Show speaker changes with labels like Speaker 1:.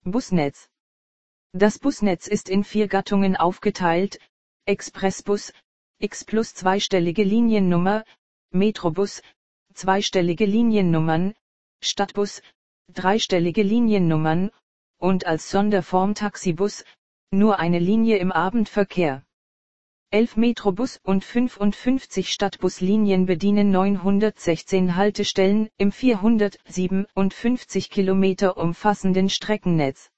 Speaker 1: Busnetz. Das Busnetz ist in 4 Gattungen aufgeteilt: Expressbus, X plus zweistellige Liniennummer, Metrobus, zweistellige Liniennummern, Stadtbus, dreistellige Liniennummern, und als Sonderform Taxibus, nur eine Linie im Abendverkehr. 11 Metrobus- und 55 Stadtbuslinien bedienen 916 Haltestellen im 457 Kilometer umfassenden Streckennetz.